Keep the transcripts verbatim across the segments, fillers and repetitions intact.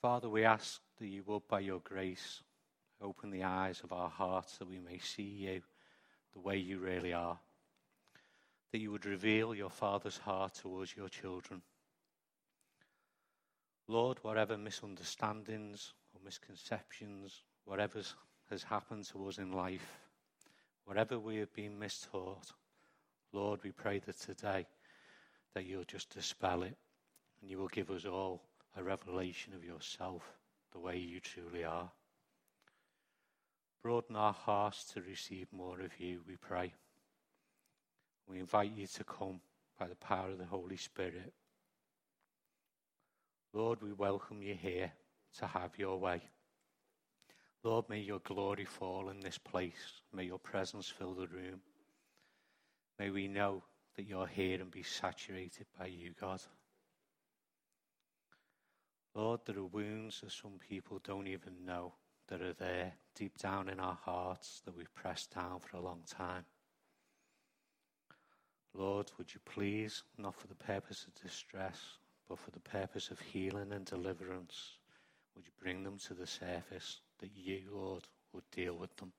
Father, we ask that you would, by your grace, open the eyes of our hearts that we may see you the way you really are. That you would reveal your Father's heart to us, your children. Lord, whatever misunderstandings or misconceptions, whatever has happened to us in life, whatever we have been mistaught, Lord, we pray that today that you'll just dispel it and you will give us all a revelation of yourself, the way you truly are. Broaden our hearts to receive more of you, we pray. We invite you to come by the power of the Holy Spirit. Lord, we welcome you here to have your way. Lord, may your glory fall in this place. May your presence fill the room. May we know that you're here and be saturated by you, God. Lord, there are wounds that some people don't even know that are there deep down in our hearts that we've pressed down for a long time. Lord, would you please, not for the purpose of distress, but for the purpose of healing and deliverance, would you bring them to the surface, that you, Lord, would deal with them.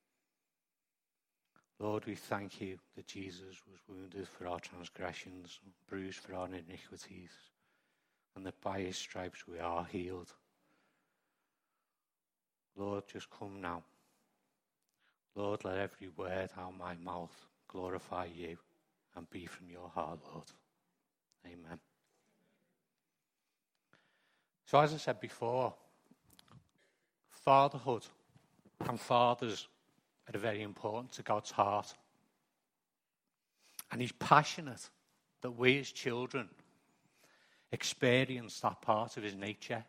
Lord, we thank you that Jesus was wounded for our transgressions, bruised for our iniquities, and that by his stripes we are healed. Lord, just come now. Lord, let every word out of my mouth glorify you and be from your heart, Lord. Amen. So as I said before, fatherhood and fathers are very important to God's heart. And he's passionate that we as children experience that part of his nature.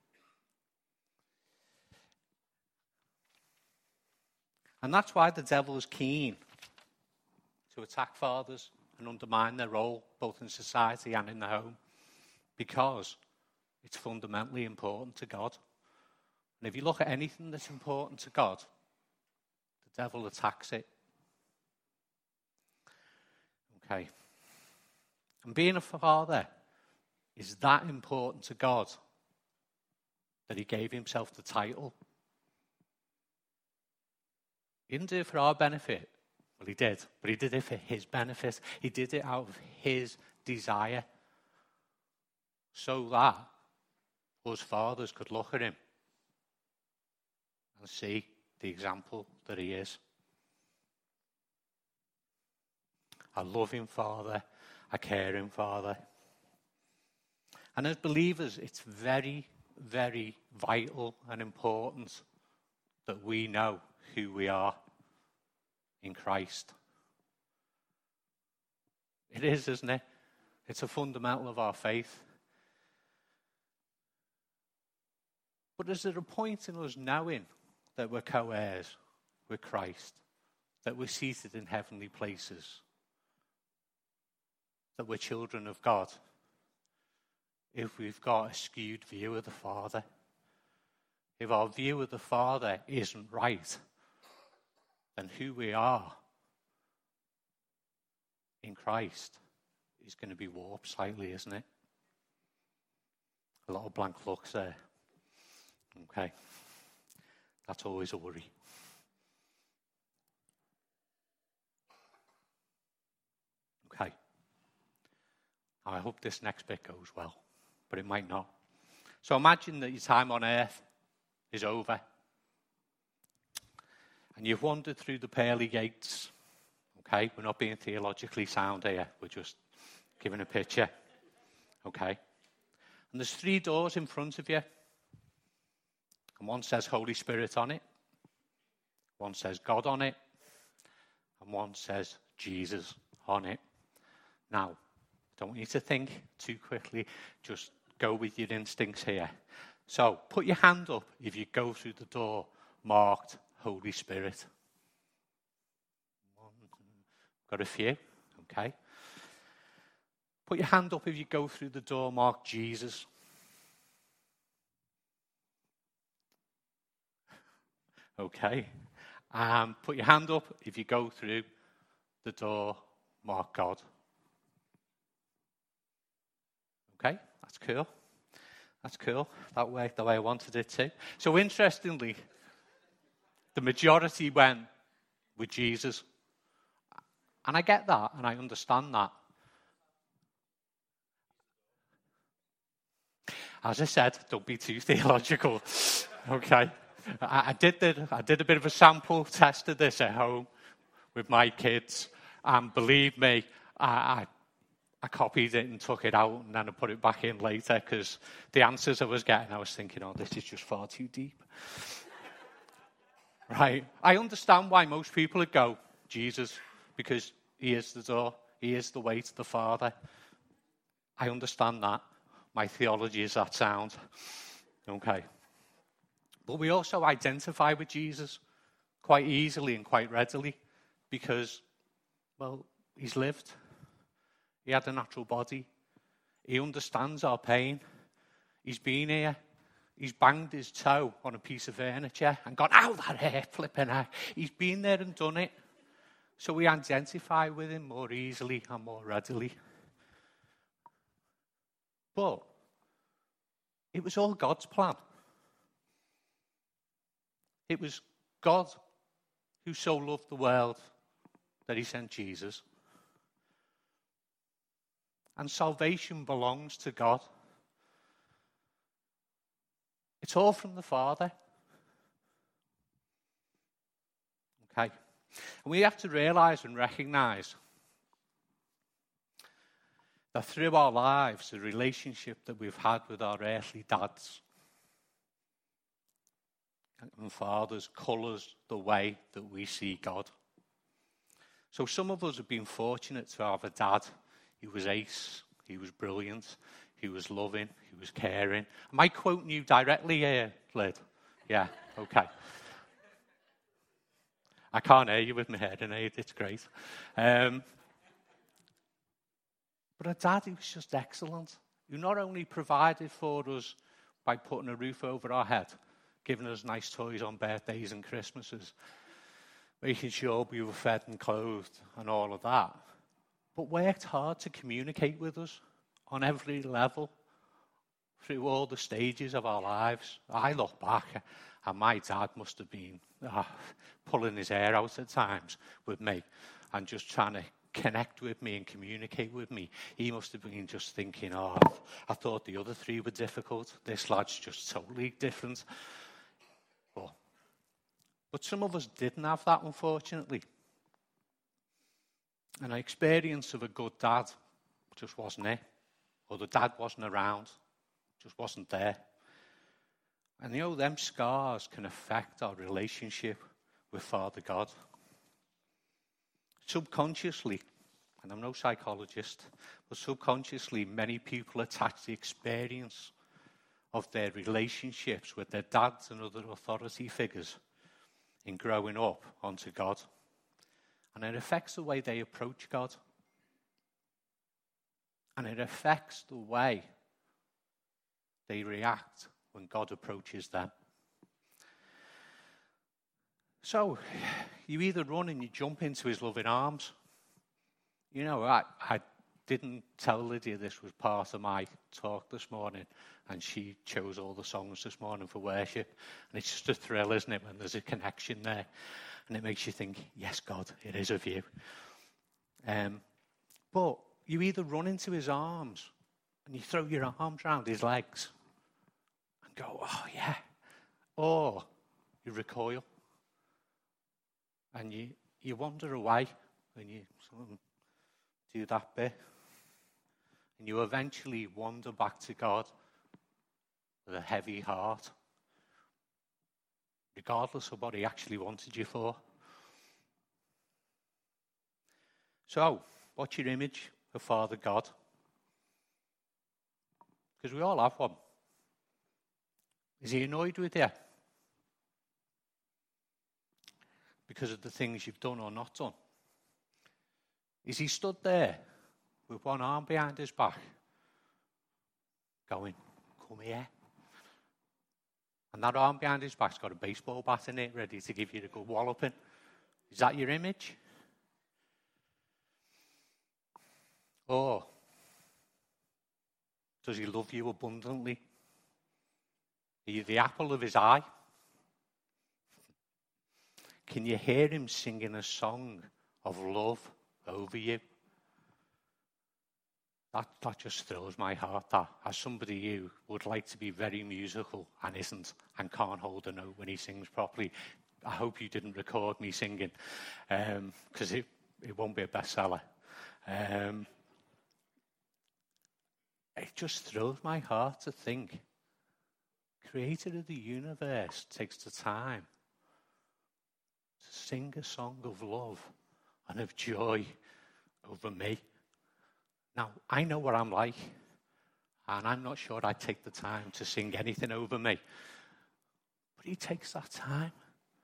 And that's why the devil is keen to attack fathers and undermine their role, both in society and in the home, because it's fundamentally important to God. And if you look at anything that's important to God, the devil attacks it. Okay. And being a father is that important to God that he gave himself the title. He didn't do it for our benefit. Well, he did, but he did it for his benefit. He did it out of his desire, so that us fathers could look at him and see the example that he is. A loving father, a caring father. And as believers, it's very, very vital and important that we know who we are in Christ. It is, isn't it? It's a fundamental of our faith. But is there a point in us knowing that we're co-heirs with Christ, that we're seated in heavenly places, that we're children of God, if we've got a skewed view of the Father? If our view of the Father isn't right, then who we are in Christ is going to be warped slightly, isn't it? A lot of blank looks there. Okay. That's always a worry. Okay. I hope this next bit goes well, but it might not. So imagine that your time on earth is over. And you've wandered through the pearly gates. Okay, we're not being theologically sound here. We're just giving a picture. Okay. And there's three doors in front of you. And one says Holy Spirit on it. One says God on it. And one says Jesus on it. Now, I don't want you to think too quickly. Just go with your instincts here. So, put your hand up if you go through the door marked Holy Spirit. One, got a few, okay. Put your hand up if you go through the door marked Jesus. Okay. Um, put your hand up if you go through the door marked God. Okay, that's cool. That's cool. That worked the way I wanted it to. So interestingly, the majority went with Jesus. And I get that, and I understand that. As I said, don't be too theological. Okay. I, I did the, I did a bit of a sample test of this at home with my kids, and believe me, I, I, I copied it and took it out, and then I put it back in later, because the answers I was getting, I was thinking, oh, this is just far too deep. Right? I understand why most people would go, Jesus, because he is the door, he is the way to the Father. I understand that. My theology is that sound. Okay. But we also identify with Jesus quite easily and quite readily because, well, he's lived. He had a natural body. He understands our pain. He's been here. He's banged his toe on a piece of furniture and gone, ow, that hurt, flipping heck. He's been there and done it. So we identify with him more easily and more readily. But it was all God's plan. It was God who so loved the world that he sent Jesus. And salvation belongs to God. It's all from the Father. Okay. And we have to realize and recognize that through our lives, the relationship that we've had with our earthly dads and fathers colours the way that we see God. So some of us have been fortunate to have a dad who was ace, he was brilliant, he was loving, he was caring. Am I quoting you directly here, Lyd? Yeah, okay. I can't hear you with my hearing aid, it's great. Um, but a dad who was just excellent, who not only provided for us by putting a roof over our head, giving us nice toys on birthdays and Christmases, making sure we were fed and clothed and all of that, but worked hard to communicate with us on every level through all the stages of our lives. I look back and my dad must have been uh, pulling his hair out at times with me and just trying to connect with me and communicate with me. He must have been just thinking, oh, I thought the other three were difficult. This lad's just totally different. But, but some of us didn't have that, unfortunately. And an experience of a good dad just wasn't it. Or the dad wasn't around, just wasn't there. And you know, them scars can affect our relationship with Father God. Subconsciously, and I'm no psychologist, but subconsciously many people attach the experience of their relationships with their dads and other authority figures in growing up onto God. And it affects the way they approach God. And it affects the way they react when God approaches them. So, you either run and you jump into his loving arms. You know, I, I didn't tell Lydia this was part of my talk this morning, and she chose all the songs this morning for worship. And it's just a thrill, isn't it, when there's a connection there. And it makes you think, yes, God, it is of you. Um, but you either run into his arms and you throw your arms around his legs and go, oh, yeah. Or you recoil and you, you wander away and you sort of do that bit. And you eventually wander back to God with a heavy heart, regardless of what he actually wanted you for. So, what's your image of Father God? Because we all have one. Is he annoyed with you? Because of the things you've done or not done? Is he stood there with one arm behind his back, going, come here? And that arm behind his back's got a baseball bat in it, ready to give you a good walloping. Is that your image? Or does he love you abundantly Are you the apple of his eye? Can you hear him singing a song of love over you? That, that just thrills my heart, that. As somebody who would like to be very musical and isn't, and can't hold a note when he sings properly, I hope you didn't record me singing, because um, it, it won't be a bestseller. Um, it just thrills my heart to think, Creator of the universe takes the time to sing a song of love and of joy over me. Now, I know what I'm like, and I'm not sure I'd take the time to sing anything over me. But he takes that time.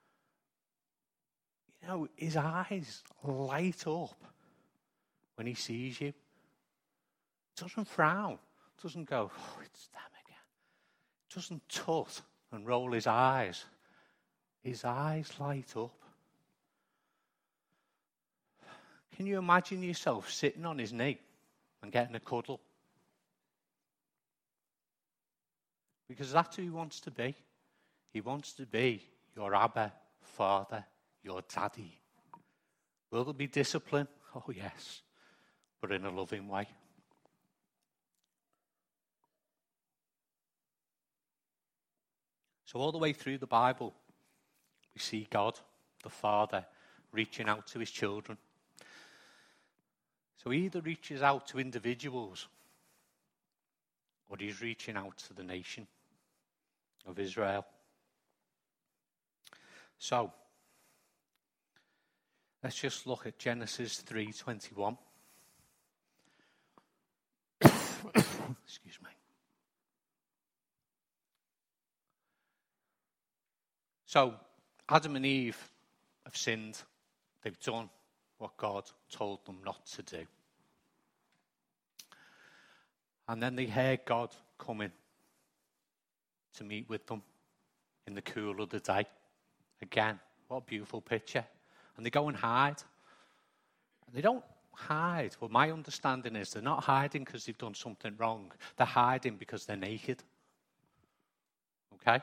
You know, his eyes light up when he sees you. Doesn't frown, doesn't go, oh, it's them again. Doesn't tut and roll his eyes. His eyes light up. Can you imagine yourself sitting on his knee and getting a cuddle? Because that's who he wants to be. He wants to be your Abba, Father, your Daddy. Will there be discipline? Oh, yes, but in a loving way. So all the way through the Bible, we see God, the Father, reaching out to his children. So he either reaches out to individuals, or he's reaching out to the nation of Israel. So, let's just look at Genesis three twenty-one. Excuse me. So, Adam and Eve have sinned. They've done what God told them not to do. And then they heard God coming to meet with them in the cool of the day. Again, what a beautiful picture. And they go and hide. And they don't hide. Well, my understanding is they're not hiding because they've done something wrong. They're hiding because they're naked. Okay?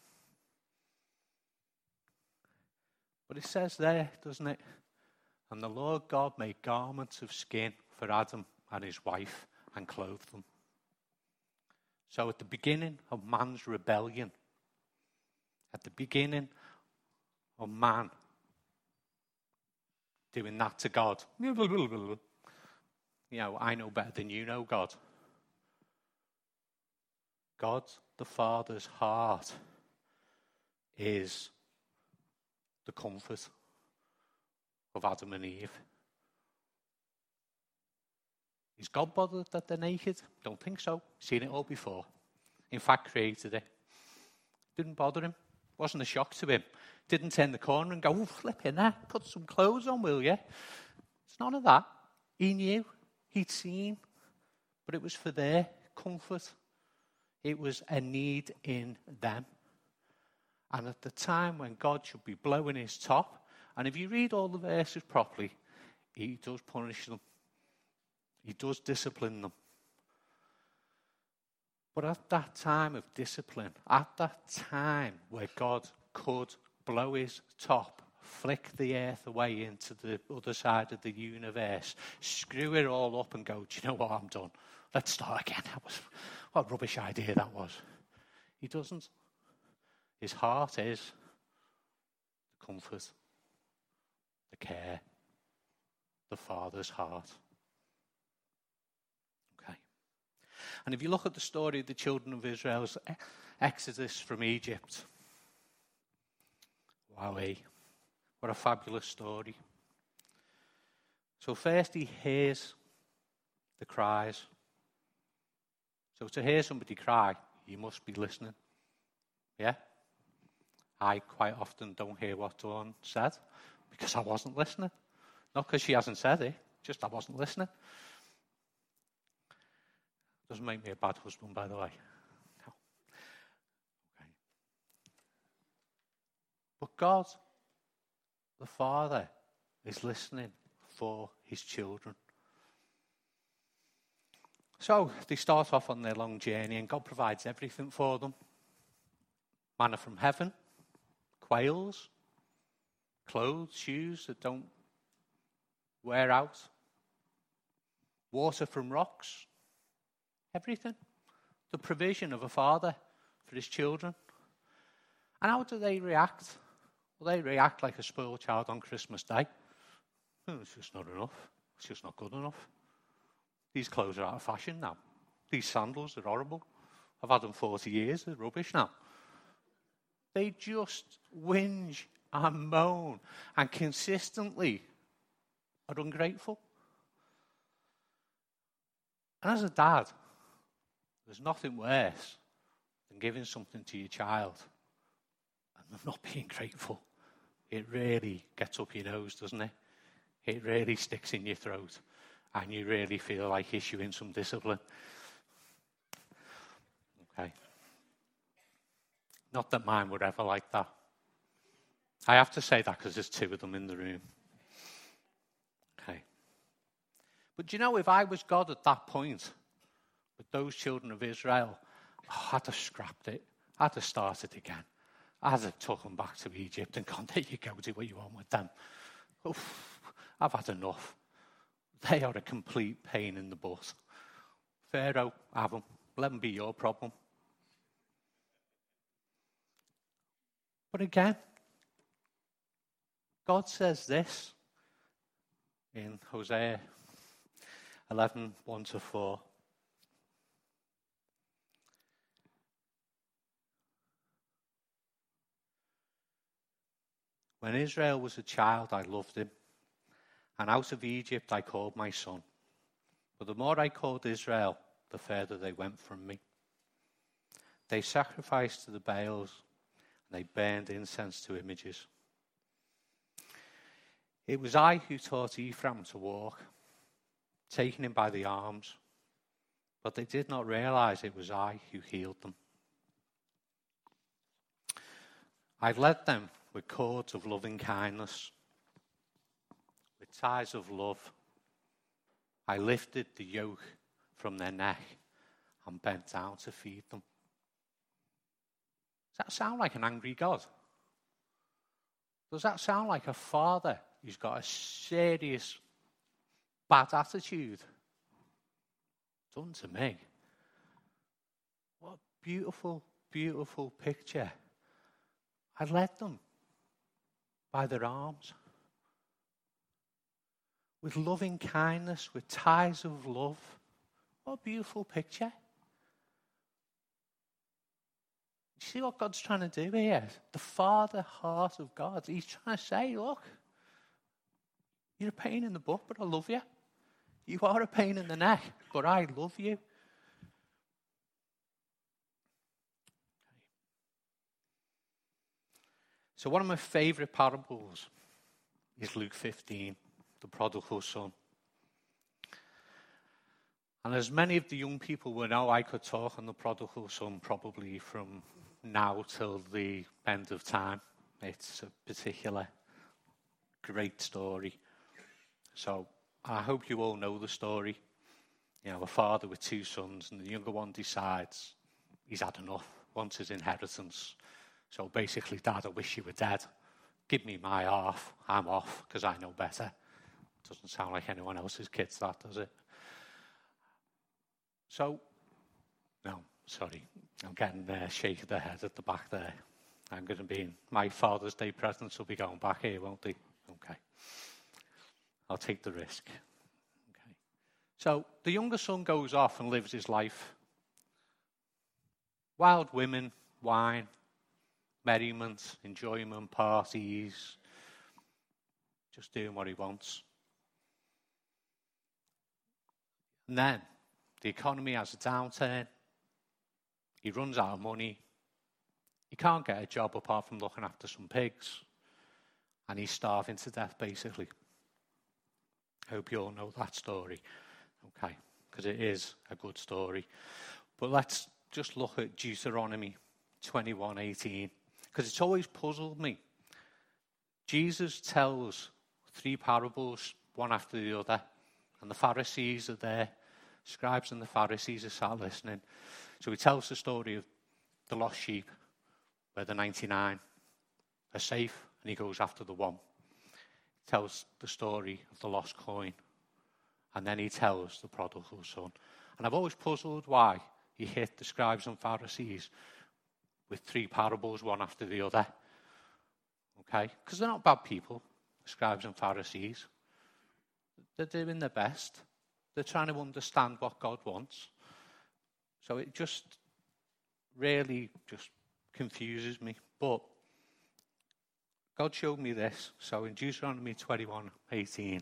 But it says there, doesn't it? And the Lord God made garments of skin for Adam and his wife and clothed them. So at the beginning of man's rebellion, at the beginning of man doing that to God, you know, I know better than you know God. God the Father's heart is the comfort of Adam and Eve. Is God bothered that they're naked? Don't think so. Seen it all before. In fact, created it. Didn't bother him. Wasn't a shock to him. Didn't turn the corner and go, oh, flip in there. Put some clothes on, will you? It's none of that. He knew. He'd seen. But it was for their comfort. It was a need in them. And at the time when God should be blowing his top, and if you read all the verses properly, he does punish them. He does discipline them. But at that time of discipline, at that time where God could blow his top, flick the earth away into the other side of the universe, screw it all up and go, do you know what, I'm done. Let's start again. That was, what a rubbish idea that was. He doesn't. His heart is the comfort, the care, the Father's heart. And if you look at the story of the children of Israel's exodus from Egypt, wowee, what a fabulous story. So first he hears the cries. So to hear somebody cry, you must be listening. Yeah? I quite often don't hear what Dawn said because I wasn't listening. Not because she hasn't said it, just I wasn't listening. Doesn't make me a bad husband, by the way. No. Okay. But God, the Father, is listening for his children. So they start off on their long journey and God provides everything for them. Manna from heaven, quails, clothes, shoes that don't wear out, water from rocks, everything. The provision of a father for his children. And how do they react? Well, they react like a spoiled child on Christmas Day. Oh, it's just not enough. It's just not good enough. These clothes are out of fashion now. These sandals are horrible. I've had them forty years. They're rubbish now. They just whinge and moan and consistently are ungrateful. And as a dad, there's nothing worse than giving something to your child and them not being grateful. It really gets up your nose, doesn't it? It really sticks in your throat and you really feel like issuing some discipline. Okay. Not that mine were ever like that. I have to say that because there's two of them in the room. Okay. But do you know, if I was God at that point, with those children of Israel, oh, I'd have scrapped it. I'd have started again. I'd have took them back to Egypt and gone, there you go, do what you want with them. Oof, I've had enough. They are a complete pain in the butt. Pharaoh, have them. Let them be your problem. But again, God says this in Hosea eleven, one to four. When Israel was a child, I loved him, and out of Egypt I called my son. But the more I called Israel, the further they went from me. They sacrificed to the Baals, and they burned incense to images. It was I who taught Ephraim to walk, taking him by the arms, but they did not realize it was I who healed them. I led them with cords of loving kindness, with ties of love. I lifted the yoke from their neck and bent down to feed them. Does that sound like an angry God? Does that sound like a father who's got a serious bad attitude? Done to me. What a beautiful, beautiful picture. I led them by their arms with loving kindness, with ties of love. What a beautiful picture. You see what God's trying to do here? The Father heart of God. He's trying to say, look, you're a pain in the butt, but I love you. You are a pain in the neck, but I love you. So one of my favourite parables is Luke fifteen, the prodigal son. And as many of the young people will know, I could talk on the prodigal son probably from now till the end of time. It's a particular great story. So I hope you all know the story. You know, a father with two sons, and the younger one decides he's had enough, wants his inheritance. So basically, Dad, I wish you were dead. Give me my half. I'm off because I know better. Doesn't sound like anyone else's kids, that, does it? So, no, sorry. I'm getting a shake of the head at the back there. I'm going to be in my Father's Day presents will be going back here, won't they? Okay. I'll take the risk. Okay. So the younger son goes off and lives his life. Wild women, wine, merriment, enjoyment, parties, just doing what he wants. And then the economy has a downturn. He runs out of money. He can't get a job apart from looking after some pigs. And he's starving to death, basically. I hope you all know that story. Okay, because it is a good story. But let's just look at Deuteronomy twenty-one eighteen, because it's always puzzled me. Jesus tells three parables, one after the other, and the Pharisees are there. Scribes and the Pharisees are sat listening. So he tells the story of the lost sheep, where the ninety-nine are safe, and he goes after the one. He tells the story of the lost coin, and then he tells the prodigal son. And I've always puzzled why he hit the scribes and Pharisees with three parables, one after the other. Okay? Because they're not bad people, the scribes and Pharisees. They're doing their best. They're trying to understand what God wants. So it just really just confuses me. But God showed me this. So in Deuteronomy twenty-one eighteen,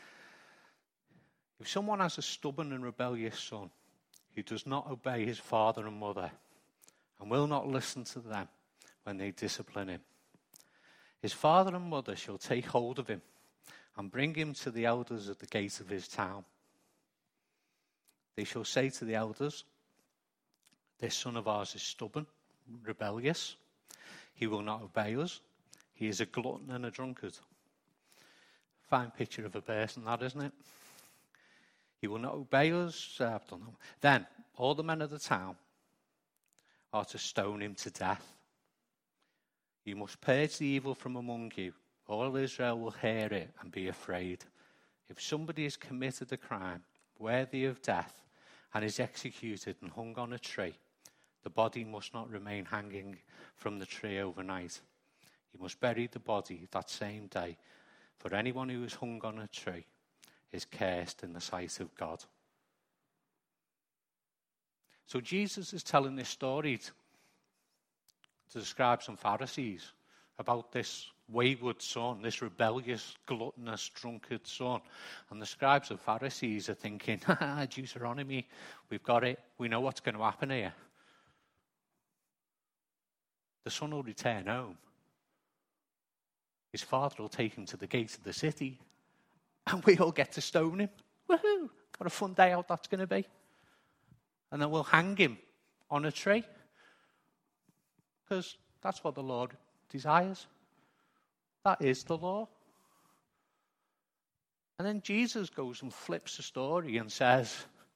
if someone has a stubborn and rebellious son who does not obey his father and mother and will not listen to them when they discipline him, his father and mother shall take hold of him and bring him to the elders at the gate of his town. They shall say to the elders, "This son of ours is stubborn, rebellious. He will not obey us. He is a glutton and a drunkard." Fine picture of a person, that, isn't it? He will not obey us. Uh, I don't know. Then all the men of the town are to stone him to death. You must purge the evil from among you. All Israel will hear it and be afraid. If somebody has committed a crime worthy of death and is executed and hung on a tree, the body must not remain hanging from the tree overnight. You must bury the body that same day, for anyone who is hung on a tree is cursed in the sight of God. So Jesus is telling this story to the scribes and Pharisees about this wayward son, this rebellious, gluttonous, drunkard son. And the scribes and Pharisees are thinking, ha, Deuteronomy, we've got it. We know what's going to happen here. The son will return home. His father will take him to the gate of the city, and we all get to stone him. Woohoo! What a fun day out that's going to be. And then we'll hang him on a tree, because that's what the Lord desires. That is the law. And then Jesus goes and flips the story and says,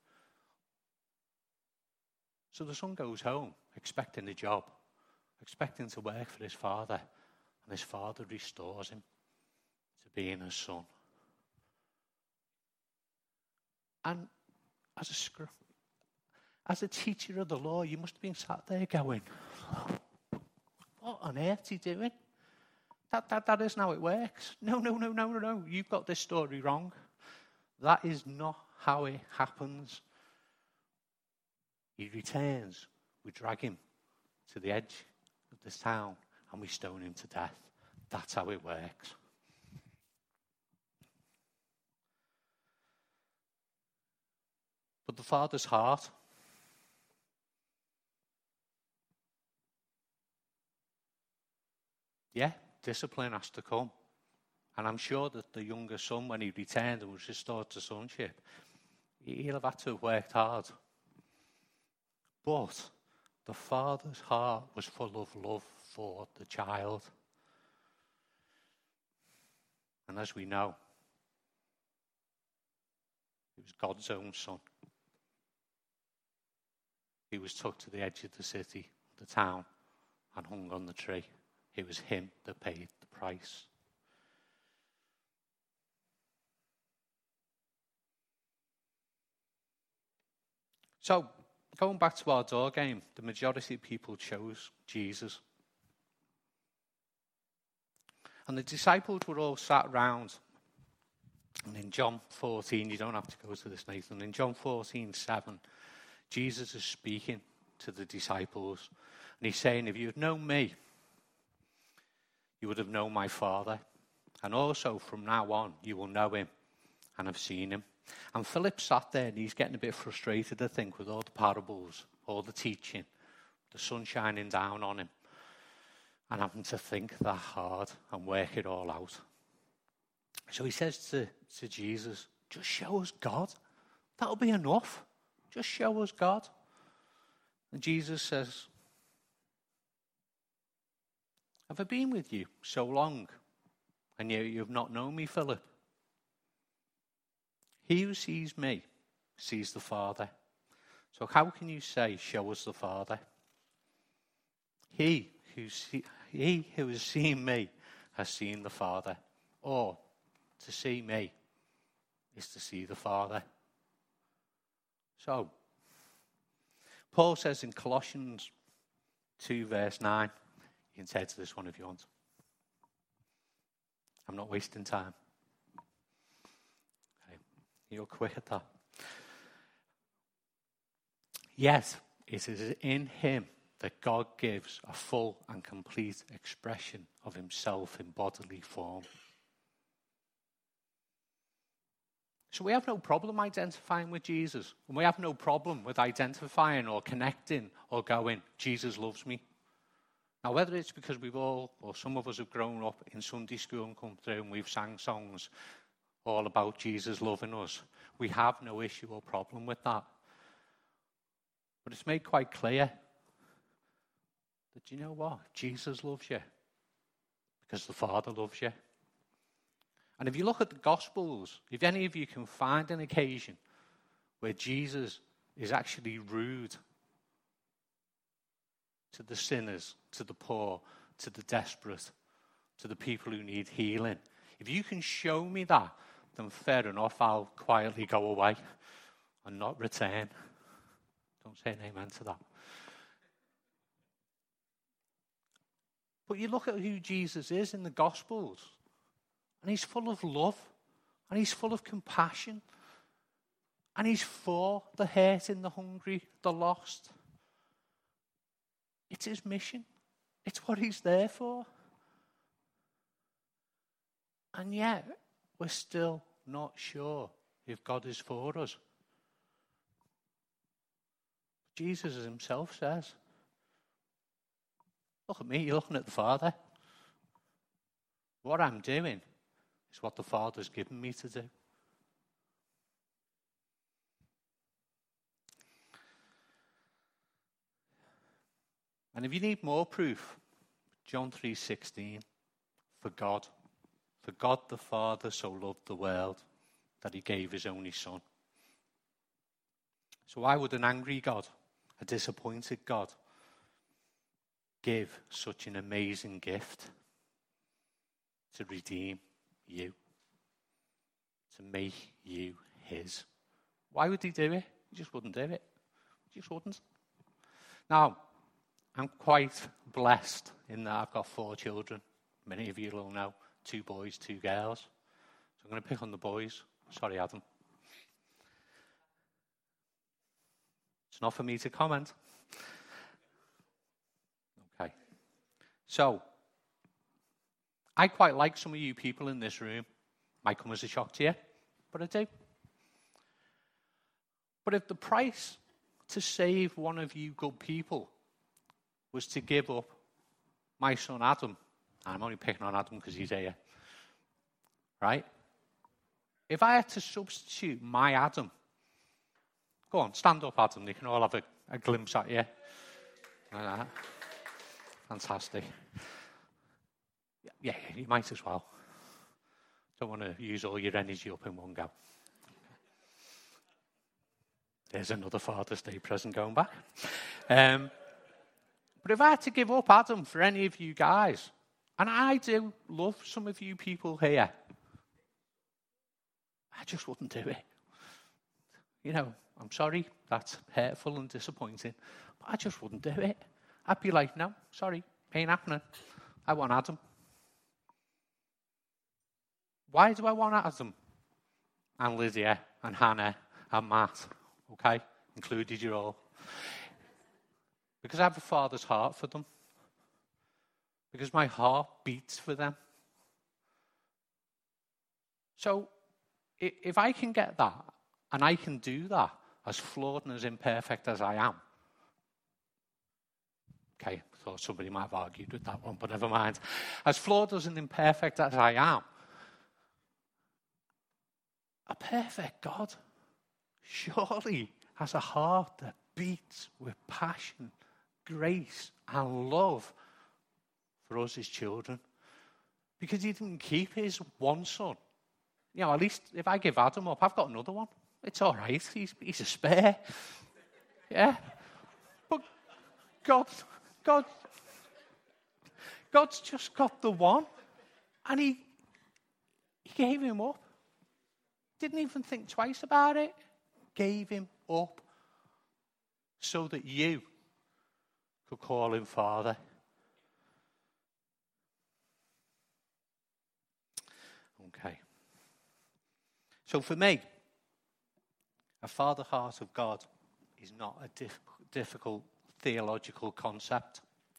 so the son goes home expecting a job, expecting to work for his father, and his father restores him to being a son. And as a, as a teacher of the law, you must have been sat there going, what on earth is he doing? That, that, that isn't how it works. No, no, no, no, no, no. You've got this story wrong. That is not how it happens. He returns. We drag him to the edge of this town and we stone him to death. That's how it works. But the Father's heart, yeah, discipline has to come. And I'm sure that the younger son, when he returned and was restored to sonship, he'll have had to have worked hard. But the Father's heart was full of love for the child. And as we know, he was God's own son. He was took to the edge of the city, the town, and hung on the tree. It was him that paid the price. So, going back to our door game, the majority of people chose Jesus. And the disciples were all sat round. And in John fourteen, you don't have to go to this, Nathan. In John fourteen seven, Jesus is speaking to the disciples. And he's saying, if you had known me, you would have known my Father. And also from now on, you will know him and have seen him. And Philip sat there and he's getting a bit frustrated, I think, with all the parables, all the teaching, the sun shining down on him, and having to think that hard and work it all out. So he says to, to Jesus, just show us God. That'll be enough. Just show us God. And Jesus says, have I been with you so long, and yet you have not known me, Philip? He who sees me sees the Father. So how can you say, show us the Father? He who see, he who has seen me has seen the Father. Or, to see me is to see the Father. So, Paul says in Colossians two, verse nine, you can say to this one if you want. I'm not wasting time. Okay. You're quick at that. Yes, it is in him that God gives a full and complete expression of himself in bodily form. So we have no problem identifying with Jesus. And we have no problem with identifying or connecting or going, Jesus loves me. Now, whether it's because we've all, or some of us have grown up in Sunday school and come through and we've sang songs all about Jesus loving us, we have no issue or problem with that. But it's made quite clear that, you know what? Jesus loves you because the Father loves you. And if you look at the Gospels, if any of you can find an occasion where Jesus is actually rude to the sinners, to the poor, to the desperate, to the people who need healing, if you can show me that, then fair enough, I'll quietly go away and not return. Don't say an amen to that. But you look at who Jesus is in the Gospels, and he's full of love, and he's full of compassion, and he's for the hurting, the hungry, the lost. It's his mission. It's what he's there for. And yet, we're still not sure if God is for us. Jesus himself says, look at me, you're looking at the Father. What I'm doing is what the Father's given me to do. And if you need more proof, John three sixteen, for God, for God the Father so loved the world that he gave his only Son. So why would an angry God, a disappointed God, give such an amazing gift to redeem you, to make you his? Why would he do it? He just wouldn't do it. He just wouldn't. Now, I'm quite blessed in that I've got four children. Many of you will know, two boys, two girls. So I'm going to pick on the boys. Sorry, Adam. It's not for me to comment. Okay. So, I quite like some of you people in this room. Might come as a shock to you, but I do. But if the price to save one of you good people was to give up my son Adam, I'm only picking on Adam because he's here, right? If I had to substitute my Adam, go on, stand up, Adam. They can all have a, a glimpse at you. Like that. Fantastic. Yeah, you might as well. Don't want to use all your energy up in one go. There's another Father's Day present going back. Um, but if I had to give up Adam for any of you guys, and I do love some of you people here, I just wouldn't do it. You know, I'm sorry, that's hurtful and disappointing, but I just wouldn't do it. I'd be like, no, sorry, ain't happening. I want Adam. Why do I want Adam? And Lydia, and Hannah, and Matt, okay? Included you all. Because I have a father's heart for them. Because my heart beats for them. So, if I can get that, and I can do that, as flawed and as imperfect as I am. Okay, I thought somebody might have argued with that one, but never mind. As flawed as and imperfect as I am, a perfect God surely has a heart that beats with passion, grace, and love for us, his children. Because he didn't keep his one son. You know, at least if I give Adam up, I've got another one. It's all right. He's, he's a spare. Yeah. But God, God, God's just got the one. And he, he gave him up. Didn't even think twice about it. Gave him up so that you could call him Father. Okay. So for me, a father heart of God is not a diff- difficult theological concept.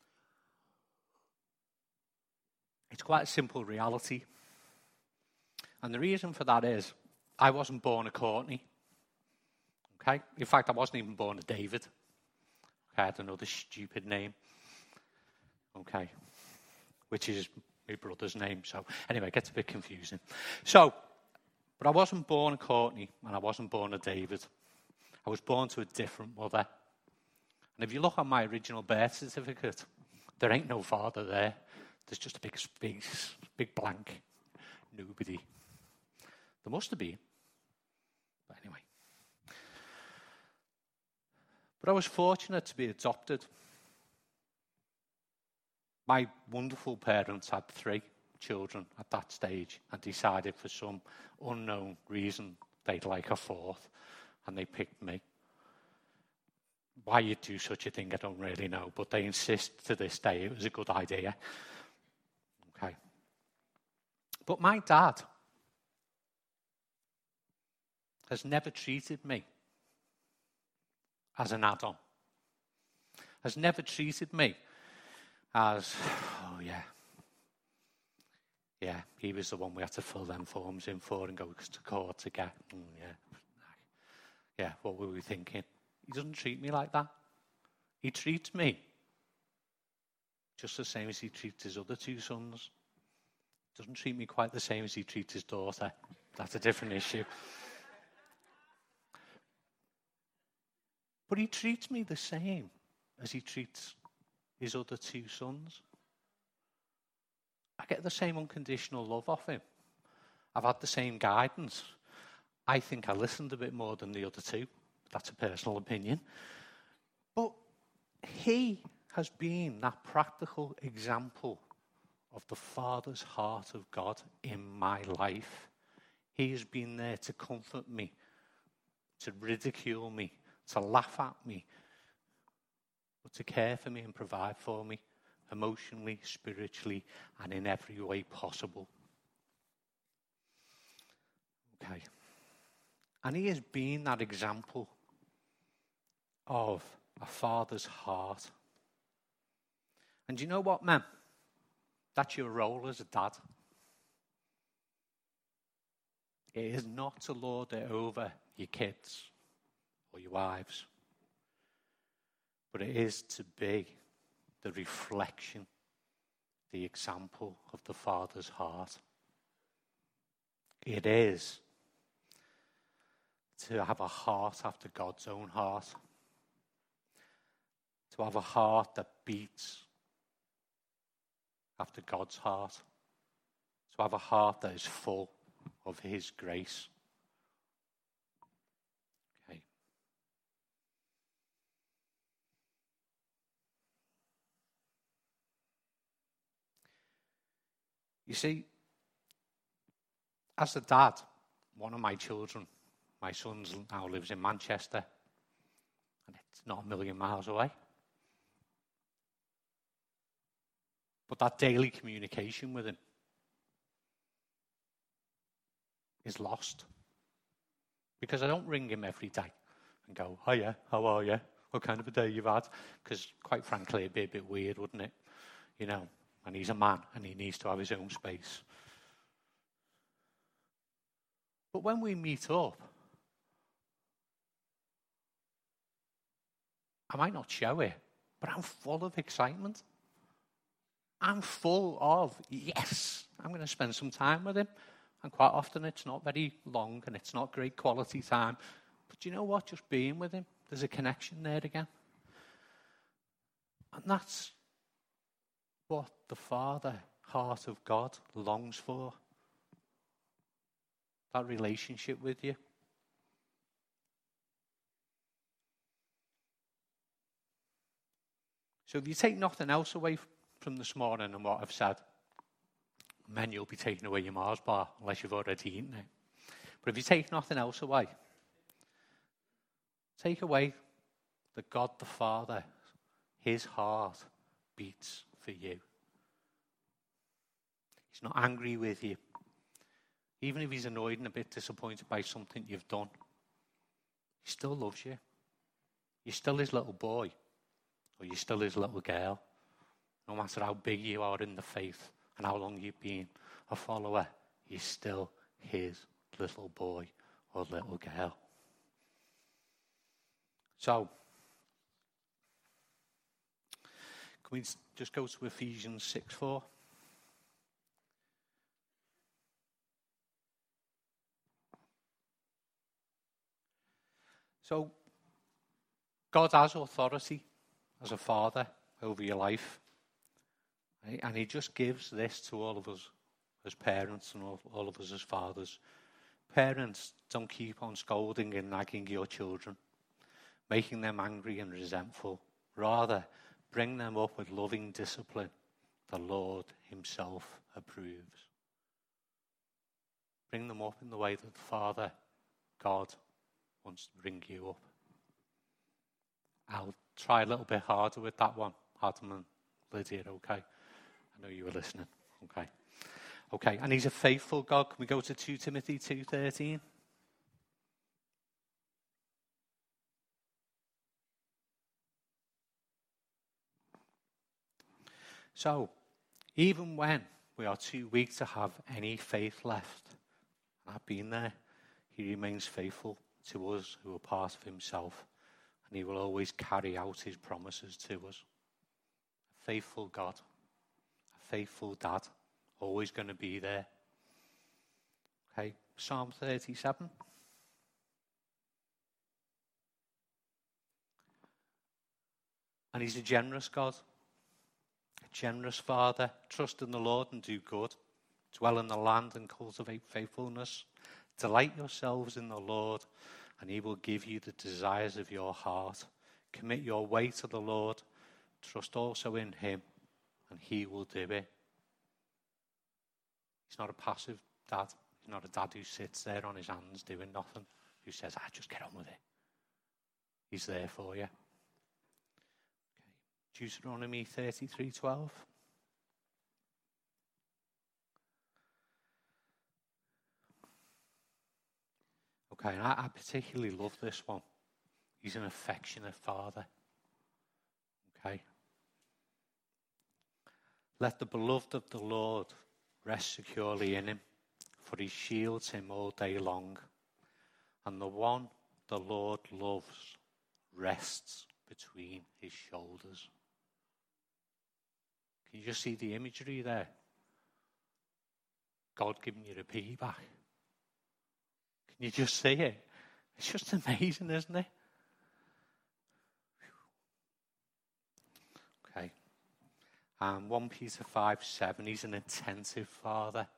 It's quite a simple reality. And the reason for that is, I wasn't born a Courtney. Okay? In fact, I wasn't even born a David. Okay, I had another stupid name. Okay. Which is my brother's name. So, anyway, it gets a bit confusing. So, but I wasn't born a Courtney, and I wasn't born a David. I was born to a different mother. And if you look at my original birth certificate, there ain't no father there. There's just a big space, big blank. Nobody. There must have been. But anyway. But I was fortunate to be adopted. My wonderful parents had three children at that stage and decided for some unknown reason they'd like a fourth, and they picked me. Why you'd do such a thing, I don't really know, but they insist to this day it was a good idea. Okay. But my dad has never treated me as an add-on. Has never treated me as, oh yeah, yeah, he was the one we had to fill them forms in for and go to court to get. Mm, yeah, yeah, what were we thinking? He doesn't treat me like that. He treats me just the same as he treats his other two sons. Doesn't treat me quite the same as he treats his daughter. That's a different issue. But he treats me the same as he treats his other two sons. I get the same unconditional love off him. I've had the same guidance. I think I listened a bit more than the other two. That's a personal opinion. But he has been that practical example of the Father's heart of God in my life. He has been there to comfort me, to ridicule me, to laugh at me, but to care for me and provide for me, emotionally, spiritually, and in every way possible. Okay. And he has been that example of a father's heart. And you know what, man? That's your role as a dad. It is not to lord it over your kids or your wives, but it is to be the reflection, the example of the Father's heart. It is to have a heart after God's own heart, to have a heart that beats after God's heart, to have a heart that is full of his grace. Okay. You see, as a dad, one of my children, my son now lives in Manchester, and it's not a million miles away. But that daily communication with him is lost. Because I don't ring him every day and go, hiya, how are you? What kind of a day you've had? Because quite frankly, it'd be a bit weird, wouldn't it? You know, and he's a man and he needs to have his own space. But when we meet up, I might not show it, but I'm full of excitement. I'm full of, yes, I'm going to spend some time with him. And quite often it's not very long and it's not great quality time. But you know what? Just being with him, there's a connection there again. And that's what the Father, heart of God, longs for. That relationship with you. So if you take nothing else away from this morning and what I've said, men, you'll be taking away your Mars bar unless you've already eaten it. But if you take nothing else away, take away that God the Father, his heart beats for you. He's not angry with you. Even if he's annoyed and a bit disappointed by something you've done, he still loves you. You're still his little boy, or you're still his little girl. No matter how big you are in the faith and how long you've been a follower, you're still his little boy or little girl. So, can we just go to Ephesians six four? So, God has authority as a father over your life. Right? And he just gives this to all of us as parents and all, all of us as fathers. Parents, don't keep on scolding and nagging your children, making them angry and resentful. Rather, bring them up with loving discipline the Lord himself approves. Bring them up in the way that the Father, God, wants to bring you up. I'll try a little bit harder with that one, Adam and Lydia, okay? I know you were listening, okay? Okay, and he's a faithful God. Can we go to Second Timothy two thirteen? So, even when we are too weak to have any faith left, and I've been there, he remains faithful to us who are part of himself, and he will always carry out his promises to us. A faithful God, a faithful dad, always going to be there. Okay, Psalm thirty-seven. And he's a generous God, a generous Father. Trust in the Lord and do good. Dwell in the land and cultivate faithfulness. Delight yourselves in the Lord, and he will give you the desires of your heart. Commit your way to the Lord. Trust also in him, and he will do it. He's not a passive dad. He's not a dad who sits there on his hands doing nothing, who says, ah, just get on with it. He's there for you. Okay. Deuteronomy thirty-three twelve. Okay, and I, I particularly love this one. He's an affectionate father. Okay. Let the beloved of the Lord rest securely in him, for he shields him all day long. And the one the Lord loves rests between his shoulders. Can you just see the imagery there? God giving you a piggyback. Can you just see it? It's just amazing, isn't it? Okay. Um, First Peter five seven, he's an attentive father.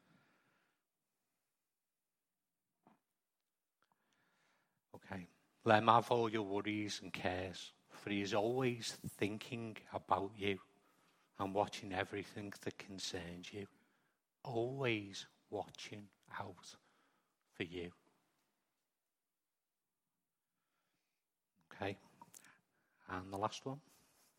Okay. Let him have all your worries and cares, for he is always thinking about you and watching everything that concerns you. Always watching out for you. Okay. And the last one.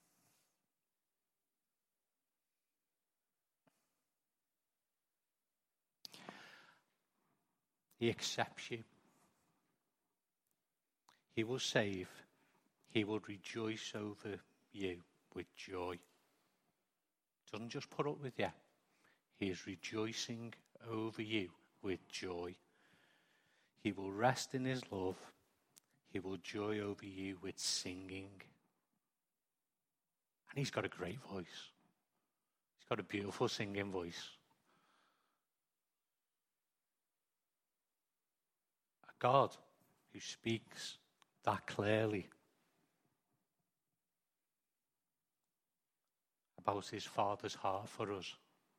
He accepts you. He will save. He will rejoice over you with joy. Doesn't just put up with you. He is rejoicing over you with joy. He will rest in his love. He will joy over you with singing. And he's got a great voice. He's got a beautiful singing voice. A God who speaks that clearly about his Father's heart for us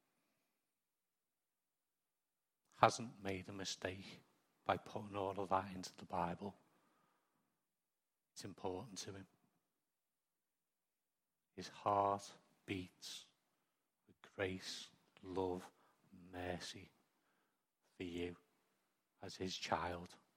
hasn't made a mistake by putting all of that into the Bible. It's important to him. His heart beats grace, love, mercy for you as his child.